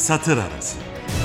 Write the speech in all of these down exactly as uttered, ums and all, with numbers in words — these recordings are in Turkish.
Satır Arası.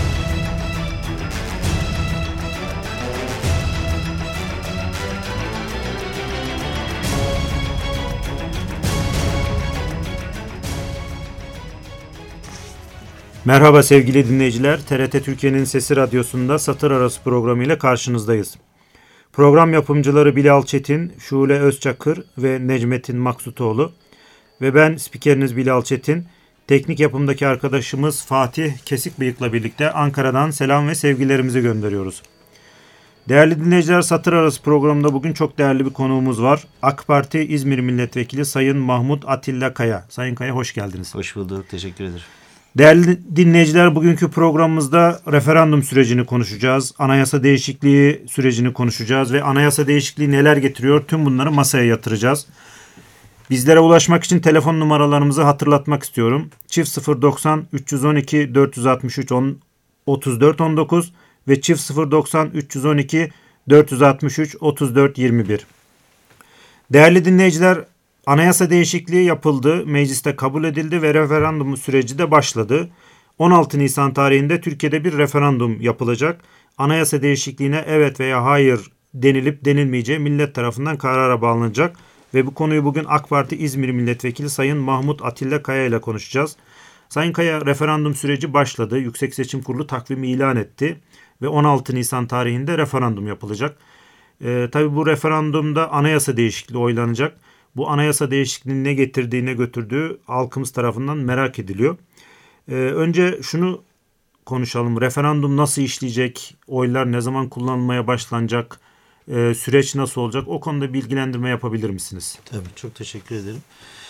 Merhaba sevgili dinleyiciler, T R T Türkiye'nin Sesi Radyosu'nda Satır Arası programı ile karşınızdayız. Program yapımcıları Bilal Çetin, Şule Özçakır ve Necmettin Maksutoğlu ve ben spikeriniz Bilal Çetin. Teknik yapımdaki arkadaşımız Fatih Kesikbıyık'la birlikte Ankara'dan selam ve sevgilerimizi gönderiyoruz. Değerli dinleyiciler, Satır Arası programında bugün çok değerli bir konuğumuz var. AK Parti İzmir Milletvekili Sayın Mahmut Atilla Kaya. Sayın Kaya, hoş geldiniz. Hoş bulduk, teşekkür ederim. Değerli dinleyiciler, bugünkü programımızda referandum sürecini konuşacağız. Anayasa değişikliği sürecini konuşacağız ve anayasa değişikliği neler getiriyor, tüm bunları masaya yatıracağız. Bizlere ulaşmak için telefon numaralarımızı hatırlatmak istiyorum. Çift sıfır doksan üç yüz on iki dört yüz altmış üç otuz dört on dokuz ve çift sıfır doksan üç yüz on iki dört yüz altmış üç otuz dört yirmi bir. Değerli dinleyiciler, anayasa değişikliği yapıldı, mecliste kabul edildi ve referandum süreci de başladı. on altı Nisan tarihinde Türkiye'de bir referandum yapılacak. Anayasa değişikliğine evet veya hayır denilip denilmeyeceği millet tarafından karara bağlanacak. Ve bu konuyu bugün AK Parti İzmir Milletvekili Sayın Mahmut Atilla Kaya ile konuşacağız. Sayın Kaya, referandum süreci başladı. Yüksek Seçim Kurulu takvimi ilan etti ve on altı Nisan tarihinde referandum yapılacak. Ee, tabii bu referandumda anayasa değişikliği oylanacak. Bu anayasa değişikliğinin ne getirdiği, ne götürdüğü halkımız tarafından merak ediliyor. Ee, önce şunu konuşalım. Referandum nasıl işleyecek? Oylar ne zaman kullanılmaya başlanacak? Ee, süreç nasıl olacak? O konuda bilgilendirme yapabilir misiniz? Tabii, çok teşekkür ederim.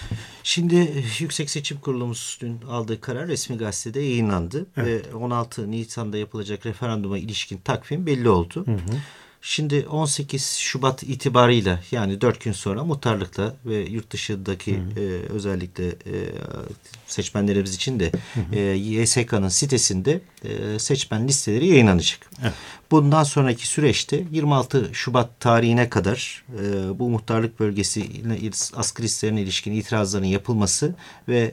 Şimdi Yüksek Seçim Kurulumuz dün aldığı karar resmi gazetede yayınlandı. Evet. Ve on altı Nisan'da yapılacak referanduma ilişkin takvim belli oldu. Hı hı. Şimdi on sekiz Şubat itibarıyla, yani dört gün sonra muhtarlıkla ve yurt dışındaki e, özellikle e, seçmenlerimiz için de e, Y S K'nın sitesinde e, seçmen listeleri yayınlanacak. Evet. Bundan sonraki süreçte yirmi altı Şubat tarihine kadar e, bu muhtarlık bölgesiyle askı listelerine ilişkin itirazların yapılması ve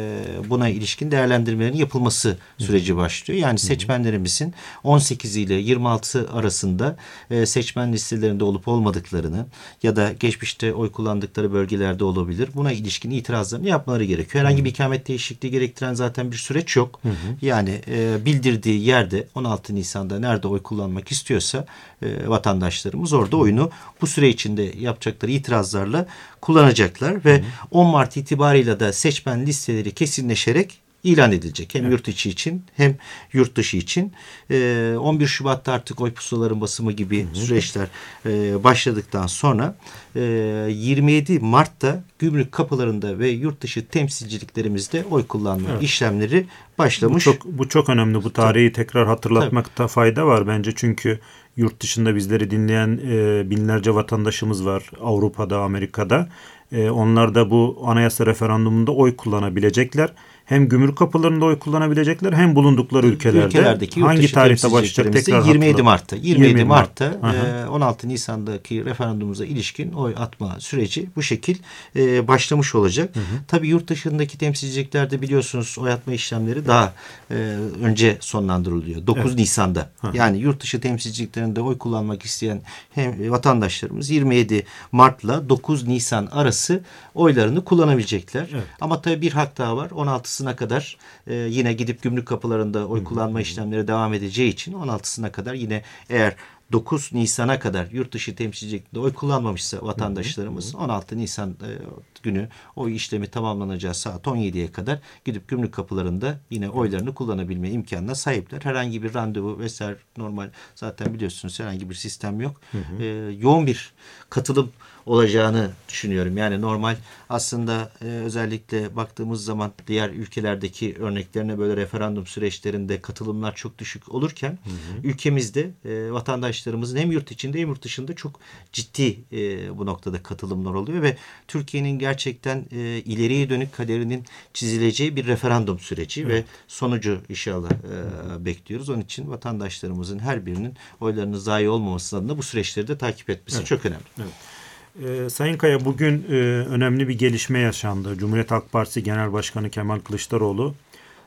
e, buna ilişkin değerlendirmelerin yapılması süreci başlıyor. Yani seçmenlerimizin on sekiz ile yirmi altı arasında e, seçmen listelerinde olup olmadıklarını ya da geçmişte oy kullandıkları bölgelerde olabilir, buna ilişkin itirazlarını yapmaları gerekiyor. Herhangi bir ikamet değişikliği gerektiren zaten bir süreç yok. Hı hı. Yani e, bildirdiği yerde on altı Nisan'da nerede oy kullanmak istiyorsa e, vatandaşlarımız orada oyunu bu süre içinde yapacakları itirazlarla kullanacaklar ve hı hı. on Mart itibarıyla da seçmen listeleri kesinleşerek ilan edilecek. Hem evet. yurt içi için hem yurt dışı için. Ee, on bir Şubat'ta artık oy pusulaların basımı gibi hı hı. süreçler e, başladıktan sonra e, yirmi yedi Mart'ta gümrük kapılarında ve yurt dışı temsilciliklerimizde oy kullanma evet. işlemleri başlamış. Bu çok, bu çok önemli. Bu tarihi Tabii. tekrar hatırlatmakta Tabii. fayda var bence. Çünkü yurt dışında bizleri dinleyen e, binlerce vatandaşımız var. Avrupa'da, Amerika'da. E, onlar da bu anayasa referandumunda oy kullanabilecekler. Hem gümrük kapılarında oy kullanabilecekler hem bulundukları ülkelerde. Ülkelerdeki hangi tarihte başlayacak tekrar yirmi yedi Mart'ta. yirmi yedi Mart'ta e, on altı Nisan'daki referandumumuza ilişkin oy atma süreci bu şekil e, başlamış olacak. Hı hı. Tabii yurt dışındaki temsilciliklerde biliyorsunuz oy atma işlemleri daha e, önce sonlandırılıyor. dokuz evet. Nisan'da. Hı hı. Yani yurt dışı temsilciliklerinde oy kullanmak isteyen hem vatandaşlarımız yirmi yedi Mart'la dokuz Nisan arası oylarını kullanabilecekler. Evet. Ama tabii bir hak daha var. on altısına kadar e, yine gidip gümrük kapılarında oy kullanma işlemleri devam edeceği için on altısına kadar yine eğer dokuz Nisan'a kadar yurt dışı temsilcilikte oy kullanmamışsa vatandaşlarımız on altı Nisan e, günü oy işlemi tamamlanacağı saat on yediye kadar gidip gümrük kapılarında yine oylarını kullanabilme imkanına sahipler. Herhangi bir randevu vesaire normal zaten biliyorsunuz herhangi bir sistem yok. Hı hı. E, yoğun bir katılım olacağını düşünüyorum. Yani normal aslında e, özellikle baktığımız zaman diğer ülkelerdeki örneklerine böyle referandum süreçlerinde katılımlar çok düşük olurken hı hı. ülkemizde e, vatandaşlarımızın hem yurt içinde hem yurt dışında çok ciddi e, bu noktada katılımlar oluyor ve Türkiye'nin gerçekten e, ileriye dönük kaderinin çizileceği bir referandum süreci evet. ve sonucu inşallah e, bekliyoruz. Onun için vatandaşlarımızın her birinin oylarının zayi olmaması adına bu süreçleri de takip etmesi evet. çok önemli. Evet. Ee, Sayın Kaya, bugün e, önemli bir gelişme yaşandı. Cumhuriyet Halk Partisi Genel Başkanı Kemal Kılıçdaroğlu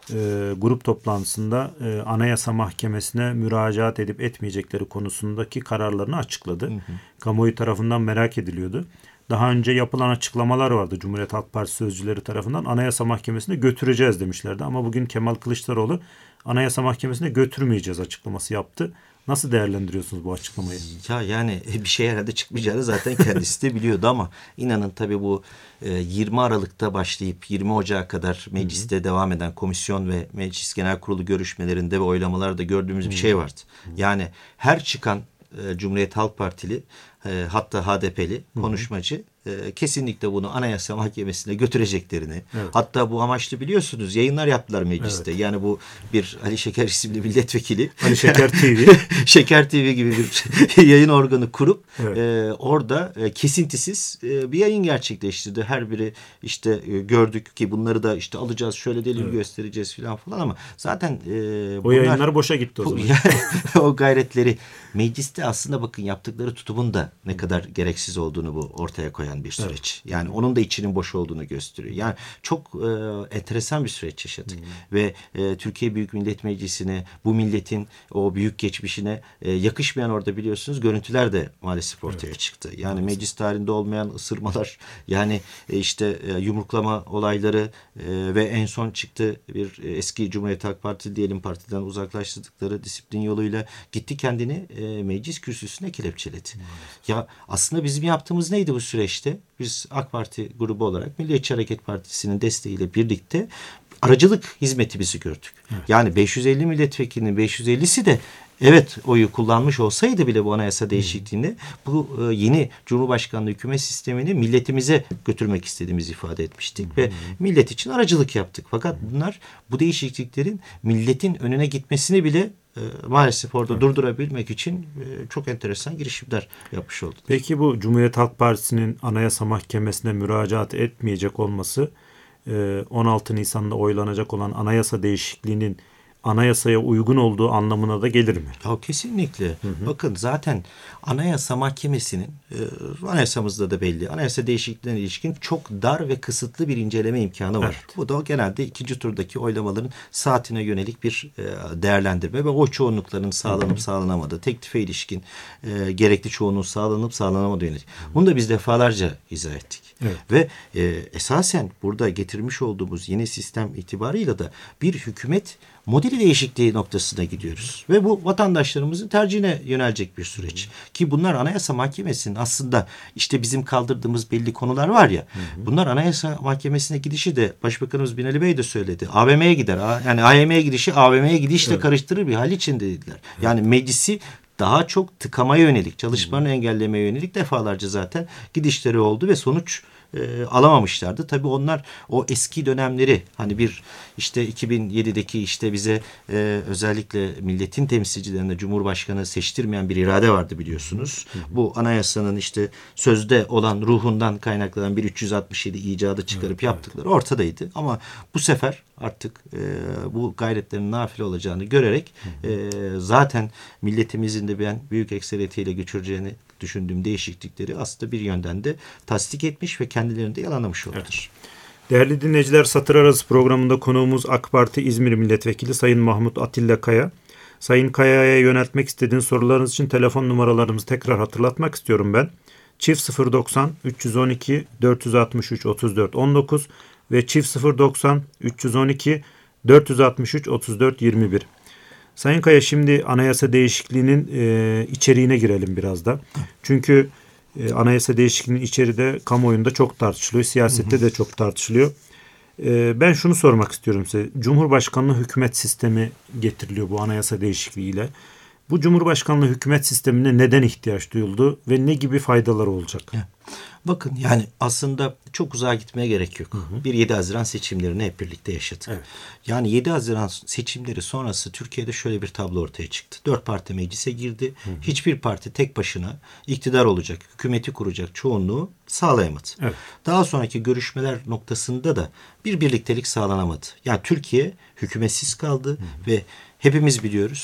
e, grup toplantısında e, Anayasa Mahkemesi'ne müracaat edip etmeyecekleri konusundaki kararlarını açıkladı. Hı hı. Kamuoyu tarafından merak ediliyordu. Daha önce yapılan açıklamalar vardı Cumhuriyet Halk Partisi sözcüleri tarafından. Anayasa Mahkemesi'ne götüreceğiz demişlerdi. Ama bugün Kemal Kılıçdaroğlu Anayasa Mahkemesi'ne götürmeyeceğiz açıklaması yaptı. Nasıl değerlendiriyorsunuz bu açıklamayı? Ya yani bir şey herhalde çıkmayacağını zaten kendisi de biliyordu ama inanın tabii bu yirmi Aralık'ta başlayıp yirmi Ocak'a kadar mecliste Hı-hı. devam eden komisyon ve meclis genel kurulu görüşmelerinde ve oylamalarda gördüğümüz Hı-hı. bir şey vardı. Hı-hı. Yani her çıkan Cumhuriyet Halk Partili hatta H D P'li konuşmacı e, kesinlikle bunu Anayasa Mahkemesi'ne götüreceklerini, evet. hatta bu amaçlı biliyorsunuz yayınlar yaptılar mecliste. Evet. Yani bu bir Ali Şeker isimli milletvekili Ali Şeker T V Şeker T V gibi bir yayın organı kurup evet. e, orada e, kesintisiz e, bir yayın gerçekleştirdi. Her biri işte e, gördük ki bunları da işte alacağız, şöyle delil evet. göstereceğiz falan falan ama zaten e, o bunlar, yayınlar boşa gitti o zaman. O gayretleri mecliste aslında bakın yaptıkları tutumun da ne kadar gereksiz olduğunu bu ortaya koyan bir süreç. Evet. Yani onun da içinin boş olduğunu gösteriyor. Yani çok e, enteresan bir süreç yaşadık. Hmm. Ve e, Türkiye Büyük Millet Meclisi'ne, bu milletin o büyük geçmişine e, yakışmayan orada biliyorsunuz görüntüler de maalesef ortaya evet. çıktı. Yani evet. meclis tarihinde olmayan ısırmalar, yani e, işte e, yumruklama olayları e, ve en son çıktı bir e, eski Cumhuriyet Halk Partisi diyelim partiden uzaklaştırdıkları disiplin yoluyla gitti kendini e, meclis kürsüsüne kelepçeledi. Hmm. Ya aslında bizim yaptığımız neydi bu süreçte? Biz AK Parti grubu olarak Milliyetçi Hareket Partisi'nin desteğiyle birlikte aracılık hizmetimizi gördük. Evet. Yani beş yüz elli milletvekilinin beş yüz ellisi de evet oyu kullanmış olsaydı bile bu anayasa değişikliğini hmm. bu e, yeni Cumhurbaşkanlığı hükümet sistemini milletimize götürmek istediğimizi ifade etmiştik hmm. ve millet için aracılık yaptık. Fakat bunlar bu değişikliklerin milletin önüne gitmesini bile E, maalesef orada evet. durdurabilmek için e, çok enteresan girişimler yapmış oldu. Peki bu Cumhuriyet Halk Partisi'nin Anayasa Mahkemesi'ne müracaat etmeyecek olması e, on altı Nisan'da oylanacak olan anayasa değişikliğinin anayasaya uygun olduğu anlamına da gelir mi? Ya kesinlikle. Hı hı. Bakın zaten Anayasa Mahkemesi'nin e, anayasamızda da belli. Anayasa değişikliğine ilişkin çok dar ve kısıtlı bir inceleme imkanı var. Evet. Bu da genelde ikinci turdaki oylamaların saatine yönelik bir e, değerlendirme ve o çoğunlukların sağlanıp hı hı. sağlanamadığı, teklife ilişkin e, gerekli çoğunluğun sağlanıp sağlanamadığı yönelik. Bunu da biz defalarca izah ettik. Evet. Ve e, esasen burada getirmiş olduğumuz yeni sistem itibarıyla da bir hükümet modeli değişikliği noktasına gidiyoruz. Ve bu vatandaşlarımızın tercihine yönelecek bir süreç. Hı hı. Ki bunlar Anayasa Mahkemesi'nin aslında işte bizim kaldırdığımız belli konular var ya. Hı hı. Bunlar Anayasa Mahkemesi'ne gidişi de Başbakanımız Binali Bey de söyledi. A V M'ye gider. Yani A Y M'ye gidişi A V M'ye gidişle evet. karıştırır bir hal içinde dediler. Evet. Yani meclisi daha çok tıkamaya yönelik, çalışmalarını hmm. engellemeye yönelik defalarca zaten gidişleri oldu ve sonuç e, alamamışlardı. Tabii onlar o eski dönemleri hani bir işte iki bin yedideki işte bize e, özellikle milletin temsilcilerine Cumhurbaşkanı seçtirmeyen bir irade vardı biliyorsunuz. Hmm. Bu anayasanın işte sözde olan ruhundan kaynaklanan bir üç yüz altmış yedi icadı çıkarıp hmm. yaptıkları ortadaydı. Ama bu sefer artık e, bu gayretlerin nafile olacağını görerek e, zaten milletimizin de ben büyük ekseriyetiyle geçireceğini düşündüğüm değişiklikleri aslında bir yönden de tasdik etmiş ve kendilerini de yalanlamış oldular. Evet. Değerli dinleyiciler, Satır Arası programında konuğumuz AK Parti İzmir Milletvekili Sayın Mahmut Atilla Kaya. Sayın Kaya'ya yöneltmek istediğiniz sorularınız için telefon numaralarımızı tekrar hatırlatmak istiyorum ben. Çift sıfır doksan üç yüz on iki dört yüz altmış üç otuz dört on dokuz ve çift sıfır doksan üç yüz on iki dört yüz altmış üç otuz dört yirmi bir. Sayın Kaya, şimdi anayasa değişikliğinin e, içeriğine girelim biraz da. Çünkü e, anayasa değişikliğinin içeriği de kamuoyunda çok tartışılıyor. Siyasette de çok tartışılıyor. E, ben şunu sormak istiyorum size. Cumhurbaşkanlığı hükümet sistemi getiriliyor bu anayasa değişikliğiyle. Bu Cumhurbaşkanlığı hükümet sistemine neden ihtiyaç duyuldu ve ne gibi faydaları olacak? Evet. Bakın yani aslında çok uzağa gitmeye gerek yok. Hı hı. Bir yedi Haziran seçimlerini hep birlikte yaşadık. Evet. Yani yedi Haziran seçimleri sonrası Türkiye'de şöyle bir tablo ortaya çıktı. Dört parti meclise girdi. Hı hı. Hiçbir parti tek başına iktidar olacak, hükümeti kuracak çoğunluğu sağlayamadı. Evet. Daha sonraki görüşmeler noktasında da bir birliktelik sağlanamadı. Yani Türkiye hükümetsiz kaldı hı hı. ve hepimiz biliyoruz.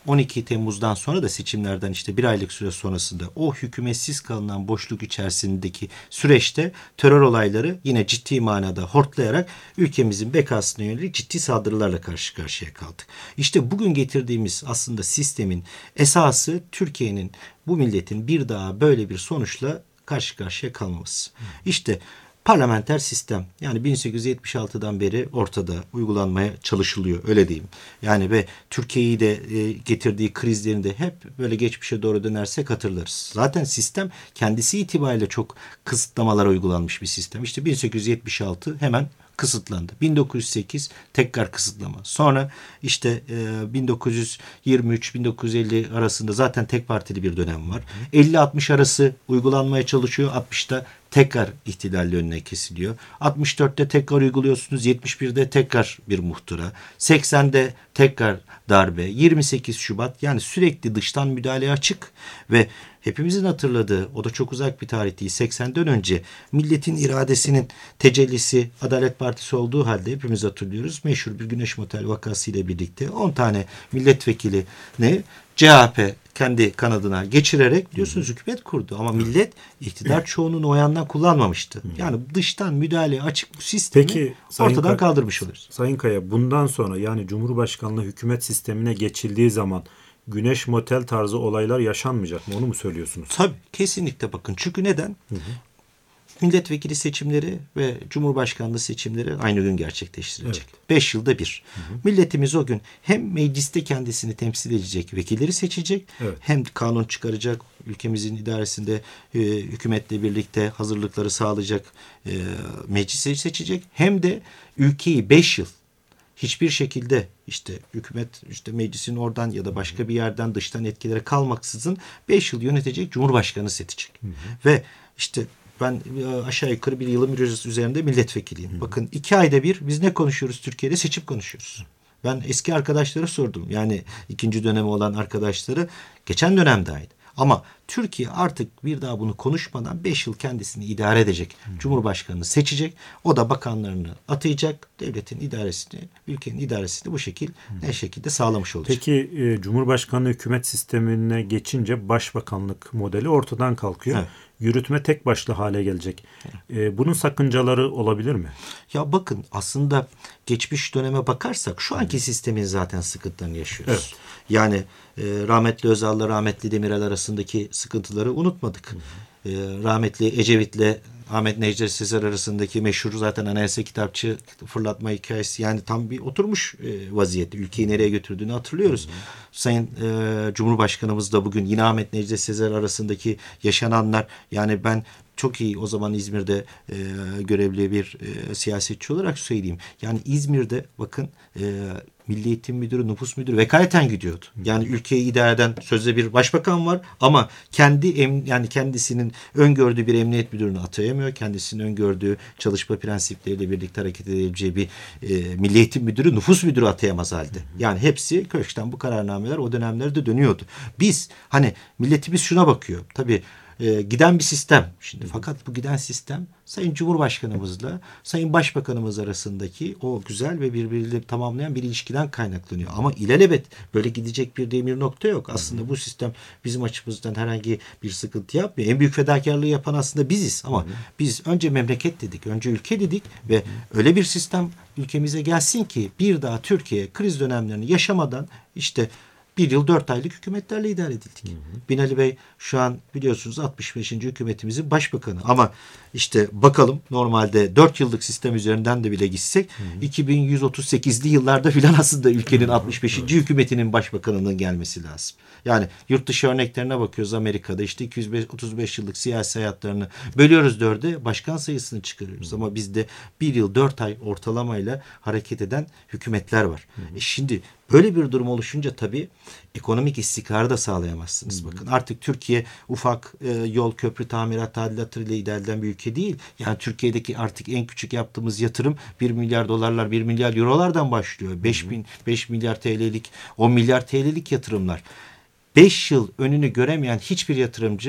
on iki Temmuz'dan sonra da seçimlerden işte bir aylık süre sonrasında o hükümetsiz kalınan boşluk içerisindeki süreçte terör olayları yine ciddi manada hortlayarak ülkemizin bekasına yönelik ciddi saldırılarla karşı karşıya kaldık. İşte bugün getirdiğimiz aslında sistemin esası Türkiye'nin, bu milletin bir daha böyle bir sonuçla karşı karşıya kalmaması. İşte parlamenter sistem, yani bin sekiz yüz yetmiş altıdan beri ortada, uygulanmaya çalışılıyor, öyle diyeyim. Yani ve Türkiye'yi de e, getirdiği krizlerini de hep böyle geçmişe doğru dönersek hatırlarız. Zaten sistem kendisi itibariyle çok kısıtlamalara uygulanmış bir sistem. İşte bin sekiz yüz yetmiş altı hemen kısıtlandı. bin dokuz yüz sekiz tekrar kısıtlama. Sonra işte e, bin dokuz yüz yirmi üç bin dokuz yüz elli arasında zaten tek partili bir dönem var. elli altmış arası uygulanmaya çalışıyor. altmışta tekrar ihtilalle önüne kesiliyor. altmış dörtte tekrar uyguluyorsunuz. yetmiş birde tekrar bir muhtıra. seksende tekrar darbe. yirmi sekiz Şubat, yani sürekli dıştan müdahaleye açık ve hepimizin hatırladığı, o da çok uzak bir tarih değil, seksenden önce milletin iradesinin tecellisi Adalet Partisi olduğu halde hepimiz hatırlıyoruz. Meşhur bir Güneş Motel vakası ile birlikte on tane milletvekili ne C H P kendi kanadına geçirerek diyorsunuz hükümet kurdu. Ama millet iktidar çoğunun o yandan kullanmamıştı. Yani dıştan müdahaleye açık bu sistemi Peki, ortadan Sayın kaldırmış oluruz. Sayın Kaya, bundan sonra yani Cumhurbaşkanlığı hükümet sistemine geçildiği zaman Güneş Motel tarzı olaylar yaşanmayacak mı? Onu mu söylüyorsunuz? Tabii, kesinlikle bakın. Çünkü neden? Hı hı. Milletvekili seçimleri ve Cumhurbaşkanlığı seçimleri aynı gün gerçekleştirilecek. Evet. Beş yılda bir. Hı hı. Milletimiz o gün hem mecliste kendisini temsil edecek vekilleri seçecek, evet, hem kanun çıkaracak, ülkemizin idaresinde e, hükümetle birlikte hazırlıkları sağlayacak e, meclisi seçecek, hem de ülkeyi beş yıl hiçbir şekilde işte hükümet, işte meclisin oradan ya da başka bir yerden dıştan etkilere kalmaksızın beş yıl yönetecek Cumhurbaşkanı seçecek. Hı hı. Ve işte ben aşağı yukarı bir yılın üzerinde milletvekiliyim. Hı hı. Bakın iki ayda bir biz ne konuşuyoruz Türkiye'de? Seçim konuşuyoruz. Ben eski arkadaşlara sordum. Yani ikinci dönemi olan arkadaşları, geçen dönemde aynı. Ama Türkiye artık bir daha bunu konuşmadan beş yıl kendisini idare edecek. Hı. Cumhurbaşkanını seçecek. O da bakanlarını atayacak. Devletin idaresini, ülkenin idaresini bu şekil Hı. ne şekilde sağlamış olacak. Peki e, Cumhurbaşkanlığı hükümet sistemine geçince başbakanlık modeli ortadan kalkıyor. Evet. Yürütme tek başlı hale gelecek. E, bunun sakıncaları olabilir mi? Ya bakın, aslında geçmiş döneme bakarsak şu anki Hı. sistemin zaten sıkıntılarını yaşıyoruz. Evet. Yani e, rahmetli Özal'la rahmetli Demirel arasındaki sıkıntıları unutmadık. Hı hı. E, rahmetli Ecevit'le Ahmet Necdet Sezer arasındaki meşhur zaten anayasa kitapçı fırlatma hikayesi, yani tam bir oturmuş e, vaziyette. Ülkeyi nereye götürdüğünü hatırlıyoruz. Hı hı. Sayın e, Cumhurbaşkanımız da bugün yine Ahmet Necdet Sezer arasındaki yaşananlar, yani ben çok iyi o zaman İzmir'de e, görevli bir e, siyasetçi olarak söyleyeyim. Yani İzmir'de bakın e, Milli Eğitim Müdürü, Nüfus Müdürü vekaleten gidiyordu. Yani ülkeyi idare eden sözde bir başbakan var ama kendi em, yani kendisinin öngördüğü bir emniyet müdürünü atayamıyor. Kendisinin öngördüğü çalışma prensipleriyle birlikte hareket edebileceği bir e, Milli Eğitim Müdürü, Nüfus Müdürü atayamaz halde. Yani hepsi köşkten bu kararnameler o dönemlerde dönüyordu. Biz hani milletimiz şuna bakıyor. Tabii E, giden bir sistem. Şimdi fakat bu giden sistem Sayın Cumhurbaşkanımızla Sayın Başbakanımız arasındaki o güzel ve birbiriyle tamamlayan bir ilişkiden kaynaklanıyor. Ama ilelebet böyle gidecek bir demir nokta yok. Aslında bu sistem bizim açımızdan herhangi bir sıkıntı yapmıyor. En büyük fedakarlığı yapan aslında biziz. Ama biz önce memleket dedik, önce ülke dedik ve öyle bir sistem ülkemize gelsin ki bir daha Türkiye kriz dönemlerini yaşamadan işte bir yıl dört aylık hükümetlerle idare edildik. Hı hı. Binali Bey şu an biliyorsunuz altmış beşinci hükümetimizin başbakanı. Ama işte bakalım, normalde dört yıllık sistem üzerinden de bile gitsek hı hı. iki bin yüz otuz sekizli yıllarda filan aslında ülkenin hı hı. altmış beşinci Evet. hükümetinin başbakanının gelmesi lazım. Yani yurt dışı örneklerine bakıyoruz. Amerika'da işte iki yüz otuz beş yıllık siyasi hayatlarını bölüyoruz dörde, başkan sayısını çıkarıyoruz. Hı hı. Ama bizde bir yıl dört ay ortalamayla hareket eden hükümetler var. Hı hı. E şimdi böyle bir durum oluşunca tabii ekonomik istikrarı da sağlayamazsınız. Hı hı. Bakın artık Türkiye ufak e, yol, köprü, tamirat, tadilatıyla idare edilen bir ülke değil. Yani Türkiye'deki artık en küçük yaptığımız yatırım bir milyar dolarlar, bir milyar eurolardan başlıyor. beş bin, beş milyar T L'lik, on milyar T L'lik yatırımlar. beş yıl önünü göremeyen hiçbir yatırımcı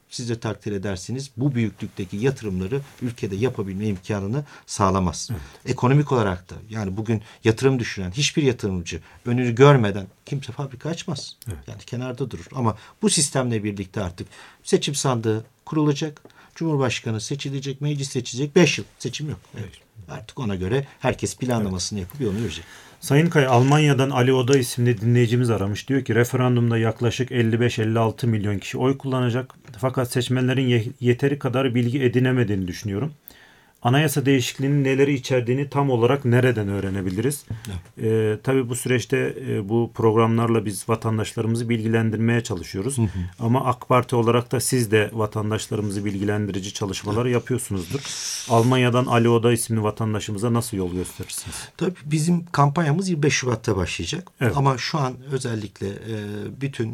siz de takdir edersiniz, bu büyüklükteki yatırımları ülkede yapabilme imkanını sağlamaz. Evet. Ekonomik olarak da yani bugün yatırım düşünen hiçbir yatırımcı önünü görmeden kimse fabrika açmaz. Evet. Yani kenarda durur. Ama bu sistemle birlikte artık seçim sandığı kurulacak. Cumhurbaşkanı seçilecek, meclis seçilecek. Beş yıl seçim yok. Evet. Artık ona göre herkes planlamasını evet. yapıp yolunu yürüyecek. Sayın Kaya, Almanya'dan Ali Oda isimli dinleyicimiz aramış. Diyor ki referandumda yaklaşık elli beş elli altı milyon kişi oy kullanacak. Fakat seçmenlerin yeteri kadar bilgi edinemediğini düşünüyorum. Anayasa değişikliğinin neleri içerdiğini tam olarak nereden öğrenebiliriz? Evet. Ee, tabii bu süreçte e, bu programlarla biz vatandaşlarımızı bilgilendirmeye çalışıyoruz. Hı hı. Ama AK Parti olarak da siz de vatandaşlarımızı bilgilendirici çalışmalar evet. yapıyorsunuzdur. Almanya'dan Ali Oda isimli vatandaşımıza nasıl yol gösterirsiniz? Tabii bizim kampanyamız yirmi beş Şubat'ta başlayacak. Evet. Ama şu an özellikle e, bütün e,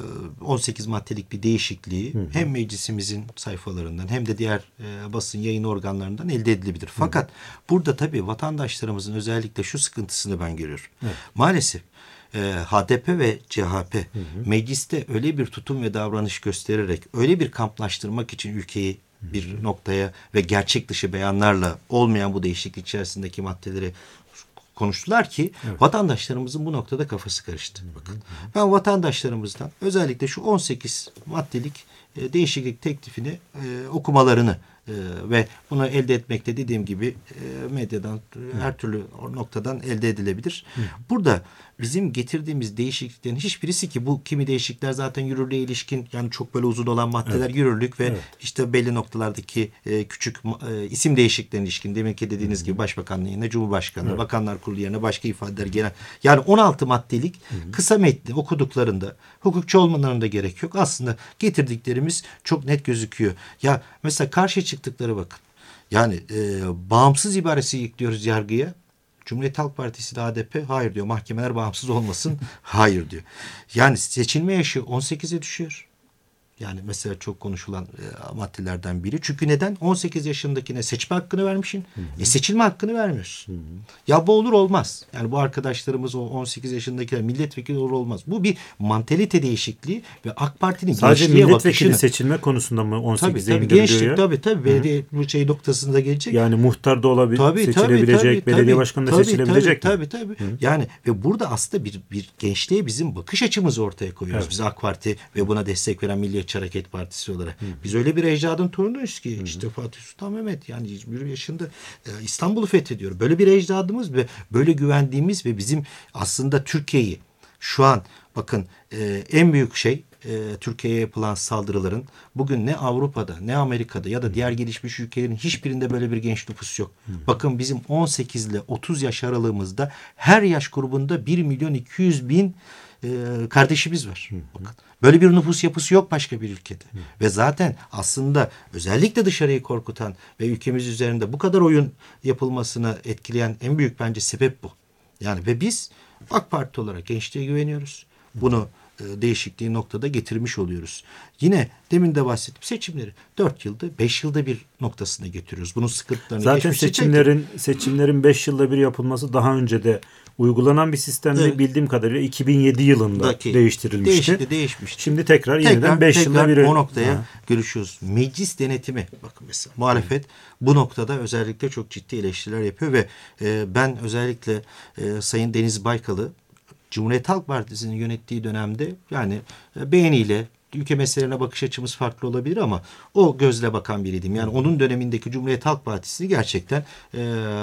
on sekiz maddelik bir değişikliği hı hı. hem meclisimizin sayfalarından hem de diğer e, basın yayın organlarından elde edilebilir. Fakat hı. burada tabii vatandaşlarımızın özellikle şu sıkıntısını ben görüyorum. Evet. Maalesef e, H D P ve C H P hı hı. mecliste öyle bir tutum ve davranış göstererek öyle bir kamplaştırmak için ülkeyi hı hı. bir noktaya ve gerçek dışı beyanlarla olmayan bu değişiklik içerisindeki maddeleri konuştular ki evet. vatandaşlarımızın bu noktada kafası karıştı. Bakın, hı hı. ben vatandaşlarımızdan özellikle şu on sekiz maddelik e, değişiklik teklifini e, okumalarını Ee, ve bunu elde etmekte dediğim gibi e, medyadan e, her türlü noktadan elde edilebilir. Hı. Burada bizim getirdiğimiz değişikliklerin hiçbirisi ki bu kimi değişiklikler zaten yürürlüğe ilişkin yani çok böyle uzun olan maddeler evet. yürürlük ve evet. işte belli noktalardaki e, küçük e, isim değişikliklerine ilişkin deminki dediğiniz Hı. gibi başbakanlığı yerine cumhurbaşkanlığı, evet. bakanlar kurulu yerine başka ifadeler genel. Yani on altı maddelik Hı. kısa metni okuduklarında hukukçu olmalarına da gerek yok. Aslında getirdiklerimiz çok net gözüküyor. Ya mesela karşı çıktıkları bakın. Yani e, bağımsız ibaresi yüklüyoruz yargıya. Cumhuriyet Halk Partisi de H D P hayır diyor. Mahkemeler bağımsız olmasın. Hayır diyor. Yani seçilme yaşı on sekize düşüyor. Yani mesela çok konuşulan e, maddelerden biri. Çünkü neden? on sekiz yaşındakine seçme hakkını vermişsin. Hı hı. E seçilme hakkını vermiyorsun. Hı hı. Ya bu olur olmaz. Yani bu arkadaşlarımız o on sekiz yaşındakiler milletvekili olur olmaz. Bu bir mantalite değişikliği ve AK Parti'nin sadece gençliğe milletvekili bakışını. seçilme konusunda mı on sekize tabii, tabii, indiriliyor gençlik, ya? Tabii tabii. Belediye bu şey noktasında gelecek. Yani muhtar da olabilir, tabii, seçilebilecek, tabii, tabii, belediye tabii, başkanı da tabii, seçilebilecek tabii, mi? Tabii tabii. Hı. Yani ve burada aslında bir bir gençliğe bizim bakış açımızı ortaya koyuyoruz. Evet. Biz AK Parti ve buna destek veren Milliyetçi Hareket Partisi olarak. Hı. Biz öyle bir ecdadın torunuyuz ki Hı. işte Fatih Sultan Mehmet yani yirmi bir yaşında e, İstanbul'u fethediyor. Böyle bir ecdadımız ve böyle güvendiğimiz ve bizim aslında Türkiye'yi şu an bakın e, en büyük şey e, Türkiye'ye yapılan saldırıların bugün ne Avrupa'da ne Amerika'da ya da diğer gelişmiş ülkelerin hiçbirinde böyle bir genç nüfus yok. Hı. Bakın bizim on sekiz ile otuz yaş aralığımızda her yaş grubunda bir milyon iki yüz bin e, kardeşimiz var. Hı. Bakın. Böyle bir nüfus yapısı yok başka bir ülkede. Hı. Ve zaten aslında özellikle dışarıyı korkutan ve ülkemiz üzerinde bu kadar oyun yapılmasını etkileyen en büyük bence sebep bu. Yani ve biz AK Parti olarak gençliğe güveniyoruz. Bunu e, değişikliği noktada getirmiş oluyoruz. Yine demin de bahsettim seçimleri dört yılda beş yılda bir noktasına getiriyoruz. Bunun sıkıntılarını zaten seçimlerin seçimlerin beş yılda bir yapılması daha önce de uygulanan bir sistemde evet. bildiğim kadarıyla iki bin yedi yılında Daki, değiştirilmişti. Değişti, değişmişti. Şimdi tekrar, tekrar yeniden beş yılda bir o noktaya ha. görüşüyoruz. Meclis denetimi bakın mesela muhalefet Hı. bu noktada özellikle çok ciddi eleştiriler yapıyor ve e, ben özellikle e, Sayın Deniz Baykal'ı Cumhuriyet Halk Partisi'nin yönettiği dönemde yani e, beğeniyle ülke meselelerine bakış açımız farklı olabilir ama o gözle bakan biriydim. Yani onun dönemindeki Cumhuriyet Halk Partisi'ni gerçekten e,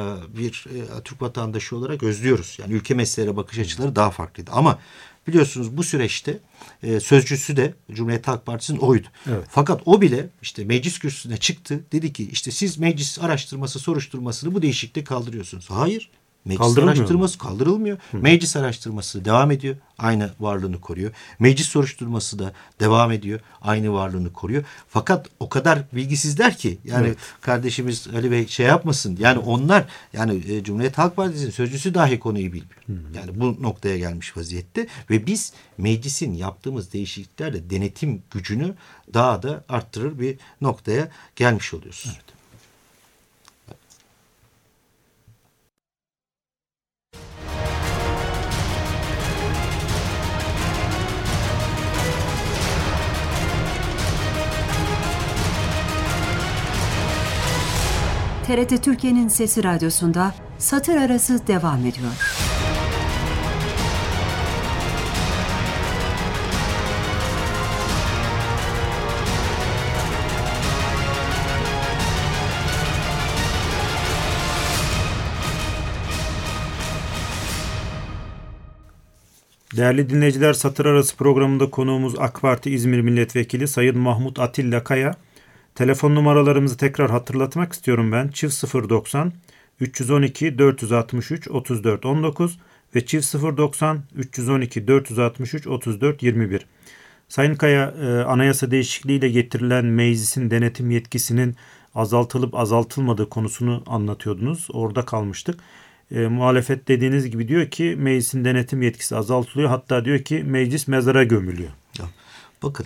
bir e, Türk vatandaşı olarak özlüyoruz. Yani ülke meselelerine bakış açıları daha farklıydı. Ama biliyorsunuz bu süreçte e, sözcüsü de Cumhuriyet Halk Partisi'nin oydu. Evet. Fakat o bile işte meclis kürsüsüne çıktı. Dedi ki işte siz meclis araştırması soruşturmasını bu değişikliği kaldırıyorsunuz. Hayır. Meclis araştırması kaldırılmıyor. Hı. Meclis araştırması devam ediyor. Aynı varlığını koruyor. Meclis soruşturması da devam ediyor. Aynı varlığını koruyor. Fakat o kadar bilgisizler ki yani evet. kardeşimiz Ali Bey şey yapmasın. Yani onlar yani e, Cumhuriyet Halk Partisi'nin sözcüsü dahi konuyu bilmiyor. Hı. Yani bu noktaya gelmiş vaziyette ve biz meclisin yaptığımız değişikliklerle denetim gücünü daha da arttırır bir noktaya gelmiş oluyoruz. Evet. T R T Türkiye'nin Sesi Radyosu'nda Satır Arası devam ediyor. Değerli dinleyiciler, Satır Arası programında konuğumuz AK Parti İzmir Milletvekili Sayın Mahmut Atilla Kaya. Telefon numaralarımızı tekrar hatırlatmak istiyorum ben. Çift sıfır doksan üç yüz on iki dört yüz altmış üç otuz dört on dokuz ve çift sıfır doksan üç yüz on iki dört yüz altmış üç otuz dört yirmi bir. Sayın Kaya, e, anayasa değişikliğiyle getirilen meclisin denetim yetkisinin azaltılıp azaltılmadığı konusunu anlatıyordunuz. Orada kalmıştık. E, muhalefet dediğiniz gibi diyor ki meclisin denetim yetkisi azaltılıyor. Hatta diyor ki meclis mezara gömülüyor. Ya, bakın.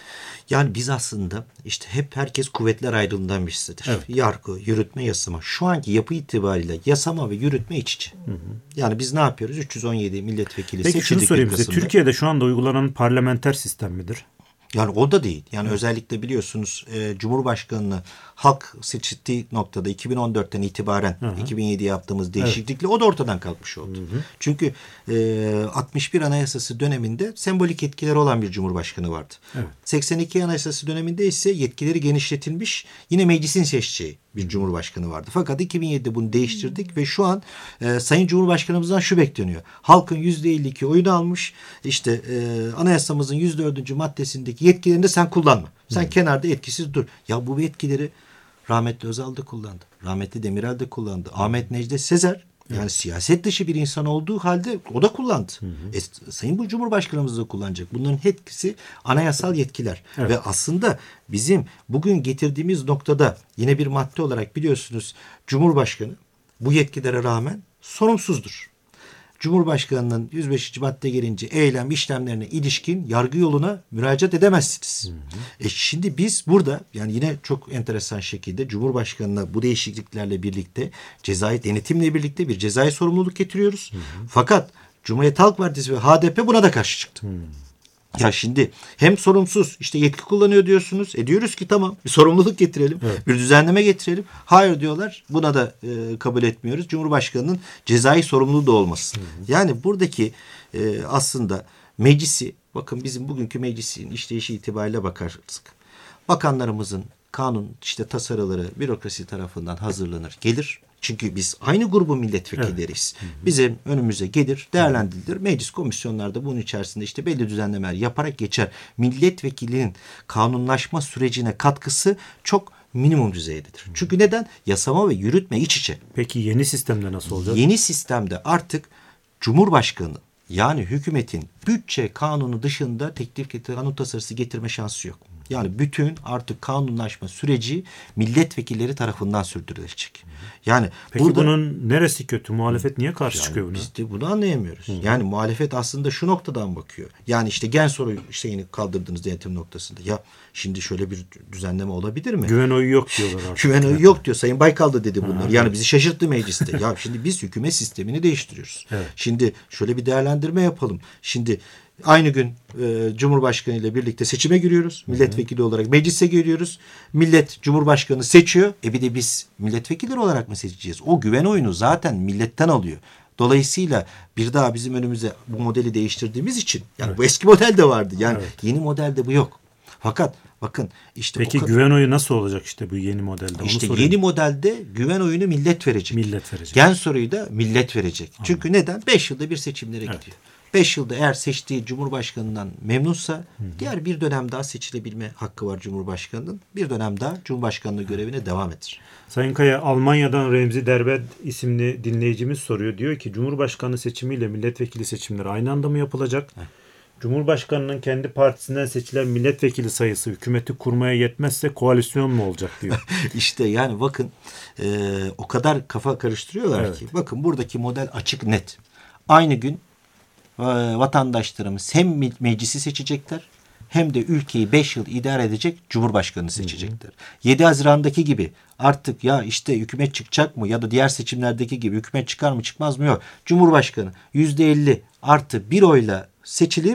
Yani biz aslında işte hep herkes kuvvetler ayrılığından birisidir. Evet. Yargı, yürütme, yasama. Şu anki yapı itibariyle yasama ve yürütme iç içe. Hı hı. Yani biz ne yapıyoruz? üç yüz on yedi milletvekili seçildik. Peki şunu sorayım size. Türkiye'de şu anda uygulanan parlamenter sistem midir? Yani o da değil. Yani Hı. özellikle biliyorsunuz e, Cumhurbaşkanı'nı halk seçtiği noktada iki bin on dörtten itibaren Hı. iki bin yedi yaptığımız değişiklikle evet. o da ortadan kalkmış oldu. Hı. Çünkü e, altmış bir Anayasası döneminde sembolik yetkileri olan bir Cumhurbaşkanı vardı. Evet. seksen iki Anayasası döneminde ise yetkileri genişletilmiş, yine meclisin seçeceği bir Cumhurbaşkanı vardı. Fakat iki bin yedide bunu değiştirdik ve şu an e, Sayın Cumhurbaşkanımızdan şu bekleniyor. Halkın yüzde elli iki oyunu almış. İşte e, anayasamızın yüz dördüncü maddesindeki yetkilerini de sen kullanma. Sen hmm. kenarda etkisiz dur. Ya bu yetkileri rahmetli Özal da kullandı. Rahmetli Demirel de kullandı. Hmm. Ahmet Necdet Sezer yani evet. siyaset dışı bir insan olduğu halde o da kullandı. Hı hı. E, Sayın bu Cumhurbaşkanımız da kullanacak. Bunların hepsi anayasal yetkiler. Evet. Ve aslında bizim bugün getirdiğimiz noktada yine bir madde olarak biliyorsunuz Cumhurbaşkanı bu yetkilere rağmen sorumsuzdur. Cumhurbaşkanının yüz beşinci madde gelince eylem işlemlerine ilişkin yargı yoluna müracaat edemezsiniz. Hı hı. E şimdi biz burada yani yine çok enteresan şekilde Cumhurbaşkanına bu değişikliklerle birlikte cezai denetimle birlikte bir cezai sorumluluk getiriyoruz. Hı hı. Fakat Cumhuriyet Halk Partisi ve H D P buna da karşı çıktı. Hı. Ya şimdi hem sorumsuz işte yetki kullanıyor diyorsunuz. E diyoruz ki tamam bir sorumluluk getirelim. Evet. Bir düzenleme getirelim. Hayır diyorlar. Buna da e, kabul etmiyoruz. Cumhurbaşkanının cezai sorumluluğu da olmasın. Hı hı. Yani buradaki e, aslında meclisi bakın bizim bugünkü meclisin işleyişi itibariyle bakarsak bakanlarımızın kanun işte tasarıları bürokrasi tarafından hazırlanır gelir. Çünkü biz aynı grubun milletvekilleriyiz. Evet. Bize önümüze gelir, değerlendirilir. Meclis komisyonlarda bunun içerisinde işte belli düzenlemeler yaparak geçer. Milletvekilinin kanunlaşma sürecine katkısı çok minimum düzeydedir. Hı. Çünkü neden? Yasama ve yürütme iç içe. Peki yeni sistemde nasıl olacak? Yeni sistemde artık Cumhurbaşkanı yani hükümetin bütçe kanunu dışında teklif kanun tasarısı getirme şansı yok. Yani bütün artık kanunlaşma süreci milletvekilleri tarafından sürdürülecek. Yani peki burada, bunun neresi kötü? Muhalefet niye karşı yani çıkıyor buna? Biz de bunu anlayamıyoruz. Hı. Yani muhalefet aslında şu noktadan bakıyor. Yani işte gen soru şeyini kaldırdınız denetim noktasında. Ya şimdi şöyle bir düzenleme olabilir mi? Güven oyu yok diyorlar artık. Güven oyu yok diyor. Sayın Baykal da dedi bunlar. Ha, yani evet. bizi şaşırttı mecliste. Ya şimdi biz hükümet sistemini değiştiriyoruz. Evet. Şimdi şöyle bir değerlendirme yapalım. Şimdi aynı gün e, Cumhurbaşkanı ile birlikte seçime giriyoruz. Milletvekili olarak meclise giriyoruz. Millet Cumhurbaşkanı seçiyor. E bir de biz milletvekilleri olarak mı seçeceğiz? O güven oyunu zaten milletten alıyor. Dolayısıyla bir daha bizim önümüze bu modeli değiştirdiğimiz için yani evet. bu eski model de vardı. Yani evet. yeni modelde bu yok. Fakat bakın işte peki o kadar... güven oyu nasıl olacak işte bu yeni modelde? İşte yeni modelde güven oyunu millet verecek. Millet verecek. Gen soruyu da millet verecek. Anladım. Çünkü neden? Beş yılda bir seçimlere evet. gidiyor. Beş yılda eğer seçtiği Cumhurbaşkanı'ndan memnunsa hı hı. diğer bir dönem daha seçilebilme hakkı var Cumhurbaşkanı'nın. Bir dönem daha Cumhurbaşkanlığı görevine devam eder. Sayın Kaya, Almanya'dan Remzi Derbed isimli dinleyicimiz soruyor. Diyor ki Cumhurbaşkanı seçimiyle milletvekili seçimleri aynı anda mı yapılacak? Heh. Cumhurbaşkanının kendi partisinden seçilen milletvekili sayısı hükümeti kurmaya yetmezse koalisyon mu olacak diyor. İşte yani bakın e, o kadar kafa karıştırıyorlar evet. ki. Bakın buradaki model açık net. Aynı gün vatandaşlarımız hem meclisi seçecekler hem de ülkeyi beş yıl idare edecek Cumhurbaşkanı seçecekler. Hı hı. yedi Haziran'daki gibi artık ya işte hükümet çıkacak mı ya da diğer seçimlerdeki gibi hükümet çıkar mı çıkmaz mı yok. Cumhurbaşkanı yüzde elli artı bir oyla seçilip